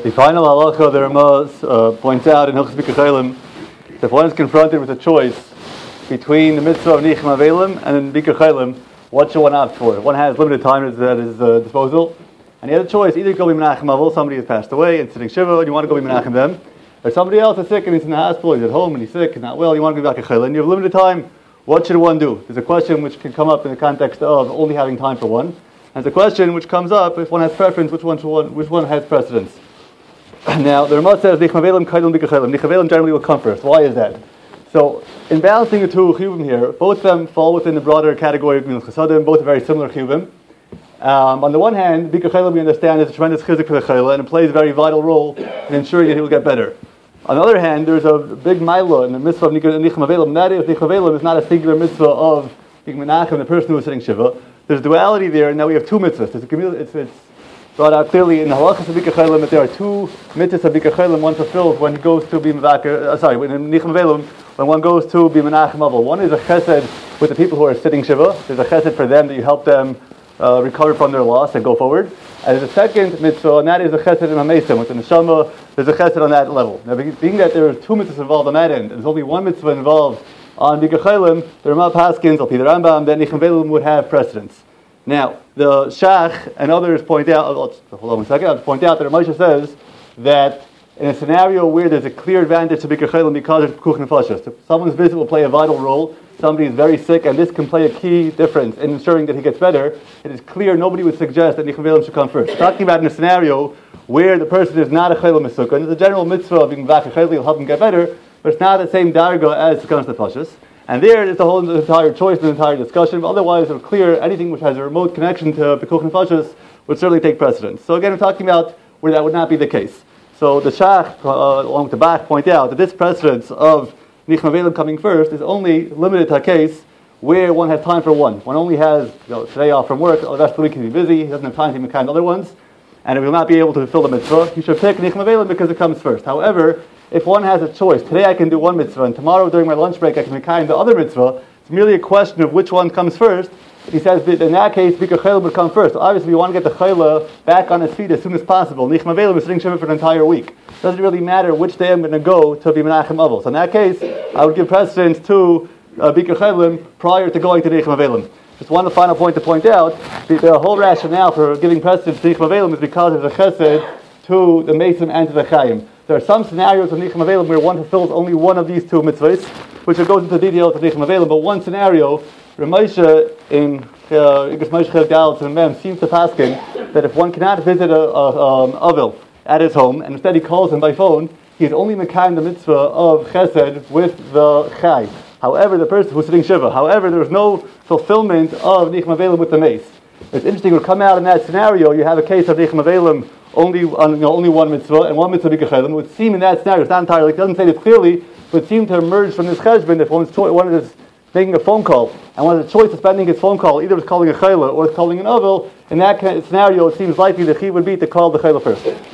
The final halacha the Ramaz points out in Hilchos Bikkur Cholim that if one is confronted with a choice between the mitzvah of Nichum Avelim and Bikkur Cholim, what should one opt for? One has limited time at his disposal, and he has a choice: either go be Menachem Avel, somebody has passed away and sitting Shiva, and you want to go be Menachem them, or somebody else is sick and he's in the hospital, he's at home and he's sick and not well, you want to go be Bikkur Cholim. You have limited time. What should one do? There's a question which can come up in the context of only having time for one, and it's a question which comes up if one has preference, which one has precedence. Now, the Ramah says, Nichum Avelim, Kaidon Bikkur Cholim. Nichum Avelim generally will come first. Why is that? So, in balancing the two chiyuvim here, both of them fall within the broader category of Gemilas Chasadim, both are very similar chiyuvim. On the one hand, Bikkur Cholim we understand is a tremendous chizik for the Chayla, and it plays a very vital role in ensuring that he will get better. On the other hand, there's a big ma'ila in the mitzvah of Nichum Avelim, and that is, Nichum Avelim is not a singular mitzvah of being Menachem, the person who is sitting Shiva. There's duality there, and now we have two mitzvahs. It's brought out clearly in the halachas of Bikkur Cholim that there are two mitzvahs of Bikkur Cholim, one fulfilled when he goes to be Mevakar, in Nichum Avelim, when one goes to be Menachem Avel. One is a chesed with the people who are sitting Shiva. There's a chesed for them that you help them recover from their loss and go forward. And there's a second mitzvah, and that is a chesed in HaMesim. With the neshama, there's a chesed on that level. Now, being that there are two mitzvahs involved on that end, and there's only one mitzvah involved on Bikkur Cholim, the Ramah Paskins, Al Pi the Rambam, that Nichum Avelim would have precedence. Now, the Shach and others point out, hold on 1 second, I'll point out that Moshe says that in a scenario where there's a clear advantage to Bikkur Cholim because of Pekuch Nefashos, so someone's visit will play a vital role, somebody is very sick, and this can play a key difference in ensuring that he gets better, it is clear nobody would suggest that Nichum Avelim should come first. Talking about in a scenario where the person is not a Cholim Mesukah, and there's a general mitzvah of being Bikkur Cholim will help him get better, but it's not the same darga as Pekuch Nefashos. And there is the whole entire choice, the entire discussion. But otherwise, it's clear anything which has a remote connection to Pekuch Nefashos would certainly take precedence. So again, we're talking about where that would not be the case. So the Shach, along with the Bach, point out that this precedence of Nichum Avelim coming first is only limited to a case where one has time for one. One only has today off from work, the rest of the week he can be busy, he doesn't have time to make other ones, and he will not be able to fulfill the mitzvah. He should pick Nichum Avelim because it comes first. However, if one has a choice, today I can do one mitzvah, and tomorrow during my lunch break I can make the other mitzvah, it's merely a question of which one comes first. He says that in that case, Bikkur Cholim would come first. So obviously, we want to get the Chayla back on his feet as soon as possible. Nichum Avelim is sitting Shiva for an entire week. It doesn't really matter which day I'm going to go to be Menachem Avel. So in that case, I would give precedence to Bikkur Cholim prior to going to Nichum Avelim. Just one final point to point out, the whole rationale for giving precedence to Nichum Avelim is because there's a chesed to the Mesim and to the Chayim. There are some scenarios of Nichum Avelim where one fulfills only one of these two mitzvahs, which goes into details of Nichum Avelim. But one scenario, Ramosha in Igros Moshe Chelik Daled and Mem seems to paskin that if one cannot visit a Avil at his home, and instead he calls him by phone, he is only mekayim the mitzvah of Chesed with the Chai. However, the person who's sitting Shiva. However, there is no fulfillment of Nichum Avelim with the mace. It's interesting. It would come out in that scenario. You have a case of Nichum Avelim only one mitzvah and one mitzvah Bikkur Cholim. It would seem in that scenario, it's not entirely, it doesn't say this clearly, but it seemed to emerge from this cheshbon if one is making a phone call, and one has a choice of spending his phone call, either it's calling a chayla or it's calling an avil. In that scenario, it seems likely that he would be to call the chayla first.